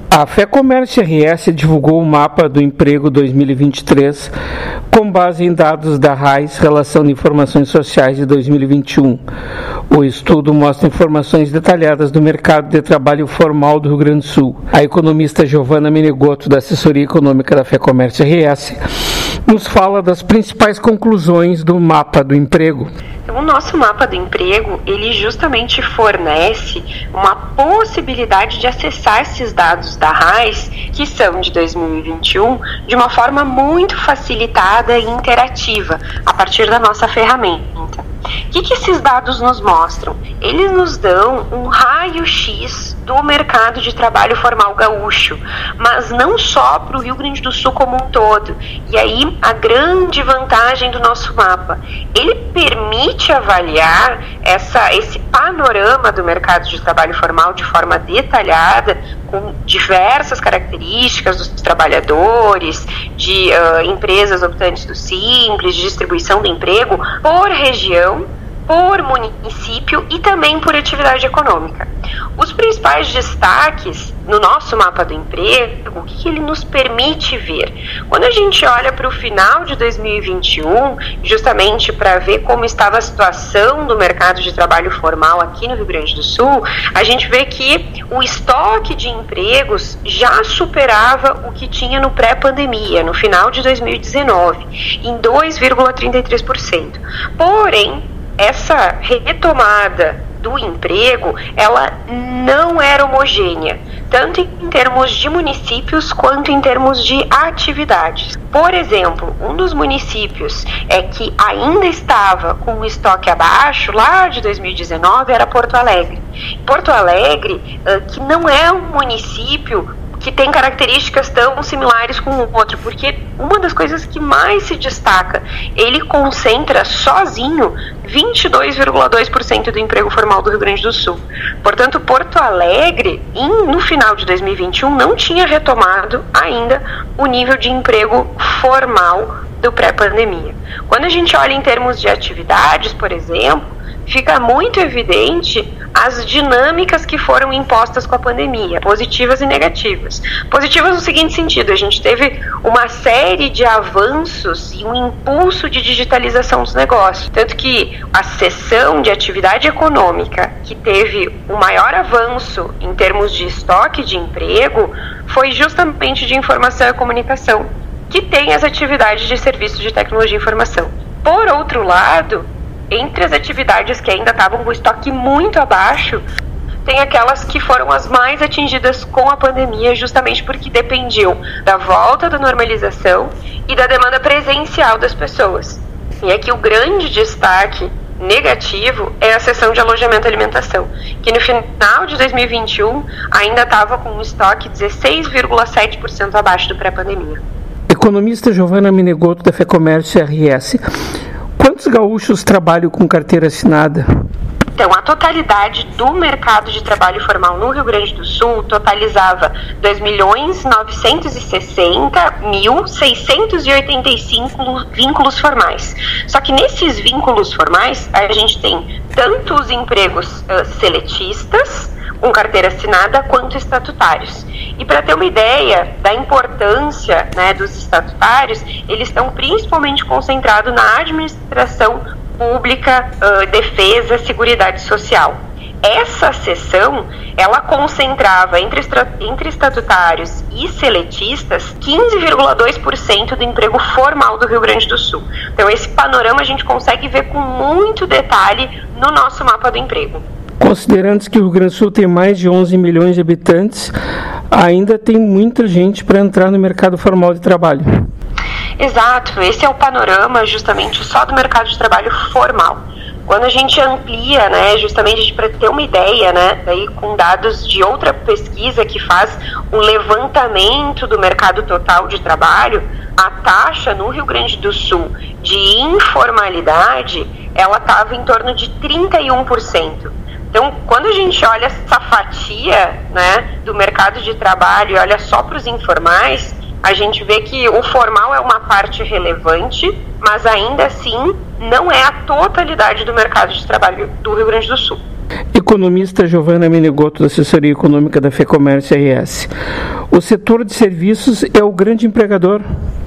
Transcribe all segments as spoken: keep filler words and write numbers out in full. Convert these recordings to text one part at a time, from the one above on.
A FEComércio R S divulgou o mapa do emprego dois mil e vinte e três com base em dados da R A I S, Relação de Informações Sociais de dois mil e vinte e um. O estudo mostra informações detalhadas do mercado de trabalho formal do Rio Grande do Sul. A economista Giovana Menegotto, da Assessoria Econômica da FEComércio R S, nos fala das principais conclusões do mapa do emprego. O nosso mapa do emprego, ele justamente fornece uma possibilidade de acessar esses dados da R A I S, que são de dois mil e vinte e um, de uma forma muito facilitada e interativa, a partir da nossa ferramenta. O que, que esses dados nos mostram? Eles nos dão um raio-x do mercado de trabalho formal gaúcho, mas não só para o Rio Grande do Sul como um todo. E aí, a grande vantagem do nosso mapa, ele permite avaliar essa, esse panorama do mercado de trabalho formal de forma detalhada, com diversas características dos trabalhadores, de uh, empresas optantes do Simples, de distribuição do emprego, por região, por município e também por atividade econômica. Os principais destaques no nosso mapa do emprego, o que, que ele nos permite ver? Quando a gente olha para o final de dois mil e vinte e um, justamente para ver como estava a situação do mercado de trabalho formal aqui no Rio Grande do Sul, a gente vê que o estoque de empregos já superava o que tinha no pré-pandemia, no final de dois mil e dezenove, em dois vírgula trinta e três por cento. Porém, essa retomada do emprego, ela não era homogênea, tanto em termos de municípios quanto em termos de atividades. Por exemplo, um dos municípios é que ainda estava com o estoque abaixo, lá de dois mil e dezenove, era Porto Alegre. Porto Alegre, que não é um município que tem características tão similares com o outro, porque uma das coisas que mais se destaca, ele concentra sozinho vinte e dois vírgula dois por cento do emprego formal do Rio Grande do Sul. Portanto, Porto Alegre, em, no final de dois mil e vinte e um, não tinha retomado ainda o nível de emprego formal do pré-pandemia. Quando a gente olha em termos de atividades, por exemplo, fica muito evidente as dinâmicas que foram impostas com a pandemia, positivas e negativas. Positivas no seguinte sentido, a gente teve uma série de avanços e um impulso de digitalização dos negócios, tanto que a seção de atividade econômica que teve o maior avanço em termos de estoque de emprego foi justamente de informação e comunicação, que tem as atividades de serviços de tecnologia e informação. Por outro lado, entre as atividades que ainda estavam com o estoque muito abaixo, tem aquelas que foram as mais atingidas com a pandemia, justamente porque dependiam da volta da normalização e da demanda presencial das pessoas. E aqui o grande destaque negativo é a seção de alojamento e alimentação, que no final de dois mil e vinte e um ainda estava com um estoque dezesseis vírgula sete por cento abaixo do pré-pandemia. Economista Giovana Menegotto, da FEComércio R S. Quantos gaúchos trabalham com carteira assinada? Então, a totalidade do mercado de trabalho formal no Rio Grande do Sul totalizava dois milhões novecentos e sessenta mil seiscentos e oitenta e cinco vínculos formais. Só que nesses vínculos formais, a gente tem tanto os empregos uh, seletistas, com carteira assinada, quanto estatutários. E para ter uma ideia da importância, né, dos estatutários, eles estão principalmente concentrados na administração pública, uh, defesa, seguridade social. Essa seção, ela concentrava entre, entre estatutários e seletistas quinze vírgula dois por cento do emprego formal do Rio Grande do Sul. Então esse panorama a gente consegue ver com muito detalhe no nosso mapa do emprego. Considerando que o Rio Grande do Sul tem mais de onze milhões de habitantes, ainda tem muita gente para entrar no mercado formal de trabalho. Exato, esse é o panorama justamente só do mercado de trabalho formal. Quando a gente amplia, né, justamente para ter uma ideia, né, daí com dados de outra pesquisa que faz um levantamento do mercado total de trabalho, a taxa no Rio Grande do Sul de informalidade, ela estava em torno de trinta e um por cento. Então, quando a gente olha essa fatia, né, do mercado de trabalho e olha só para os informais, a gente vê que o formal é uma parte relevante, mas ainda assim não é a totalidade do mercado de trabalho do Rio Grande do Sul. Economista Giovana Menegotto, da Assessoria Econômica da FEComércio R S. O setor de serviços é o grande empregador?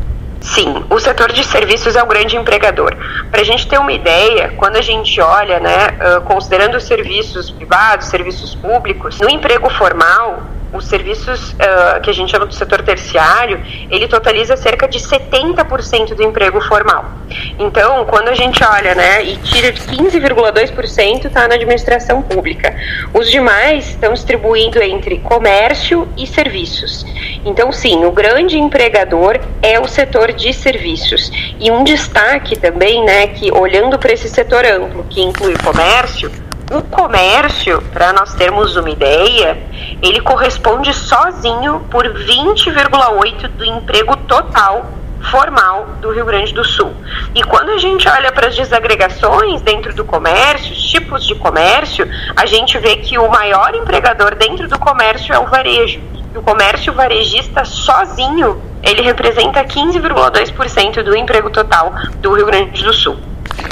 Sim, o setor de serviços é o grande empregador. Para a gente ter uma ideia, quando a gente olha, né, considerando os serviços privados, serviços públicos, no emprego formal, os serviços uh, que a gente chama do setor terciário, ele totaliza cerca de setenta por cento do emprego formal. Então, quando a gente olha, né, e tira de quinze vírgula dois por cento está na administração pública. Os demais estão distribuindo entre comércio e serviços. Então, sim, o grande empregador é o setor de serviços. E um destaque também, né, que olhando para esse setor amplo, que inclui o comércio, o comércio, para nós termos uma ideia, ele corresponde sozinho por vinte vírgula oito por cento do emprego total formal do Rio Grande do Sul. E quando a gente olha para as desagregações dentro do comércio, os tipos de comércio, a gente vê que o maior empregador dentro do comércio é o varejo. O comércio varejista sozinho, ele representa quinze vírgula dois por cento do emprego total do Rio Grande do Sul.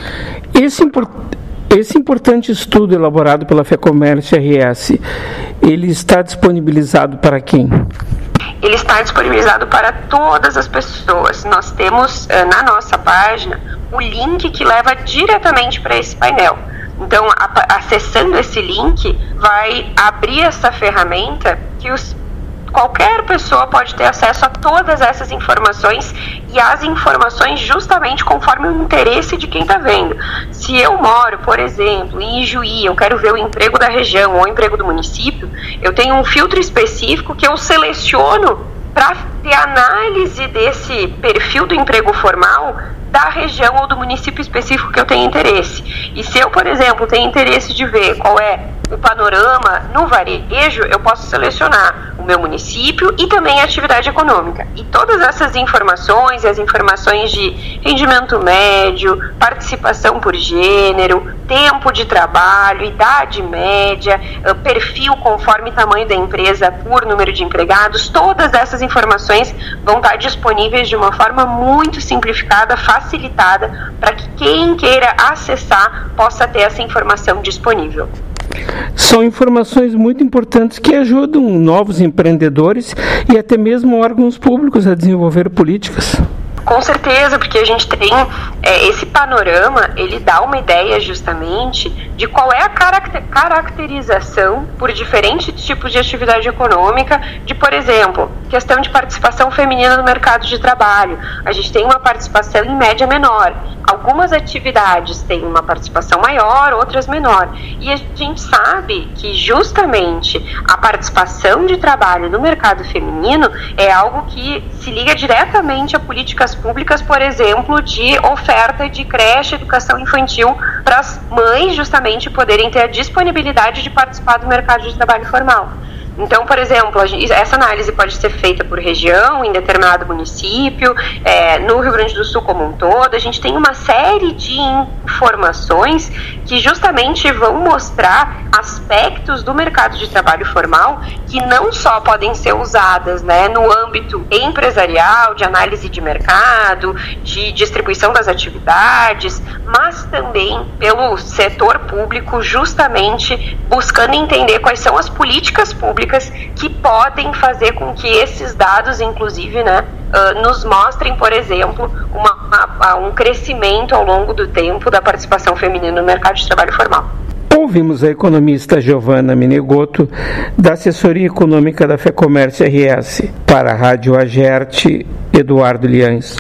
Esse importante Esse importante estudo elaborado pela FEComércio R S, ele está disponibilizado para quem? Ele está disponibilizado para todas as pessoas. Nós temos na nossa página o link que leva diretamente para esse painel. Então, a, acessando esse link, vai abrir essa ferramenta que os qualquer pessoa pode ter acesso a todas essas informações e as informações justamente conforme o interesse de quem está vendo. Se eu moro, por exemplo, em Ijuí, eu quero ver o emprego da região ou o emprego do município, eu tenho um filtro específico que eu seleciono para ter análise desse perfil do emprego formal da região ou do município específico que eu tenho interesse. E se eu, por exemplo, tenho interesse de ver qual é o panorama no varejo, eu posso selecionar o meu município e também a atividade econômica. E todas essas informações, as informações de rendimento médio, participação por gênero, tempo de trabalho, idade média, perfil conforme tamanho da empresa por número de empregados, todas essas informações vão estar disponíveis de uma forma muito simplificada, facilitada, para que quem queira acessar possa ter essa informação disponível. São informações muito importantes que ajudam novos empreendedores e até mesmo órgãos públicos a desenvolver políticas. Com certeza, porque a gente tem é, esse panorama, ele dá uma ideia justamente de qual é a caracter- caracterização por diferentes tipos de atividade econômica, de, por exemplo, questão de participação feminina no mercado de trabalho. A gente tem uma participação em média menor. Algumas atividades têm uma participação maior, outras menor. E a gente sabe que justamente a participação de trabalho no mercado feminino é algo que se liga diretamente a políticas públicas, por exemplo, de oferta de creche, educação infantil para as mães justamente poderem ter a disponibilidade de participar do mercado de trabalho formal. Então, por exemplo, essa análise pode ser feita por região, em determinado município, é, no Rio Grande do Sul como um todo. A gente tem uma série de informações que justamente vão mostrar aspectos do mercado de trabalho formal que não só podem ser usadas, né, no âmbito empresarial, de análise de mercado, de distribuição das atividades, mas também pelo setor público, justamente buscando entender quais são as políticas públicas que podem fazer com que esses dados, inclusive, né, uh, nos mostrem, por exemplo, uma, uma, um crescimento ao longo do tempo da participação feminina no mercado de trabalho formal. Ouvimos a economista Giovana Menegotto, da Assessoria Econômica da FEComércio R S. Para a Rádio Agerte, Eduardo Liães.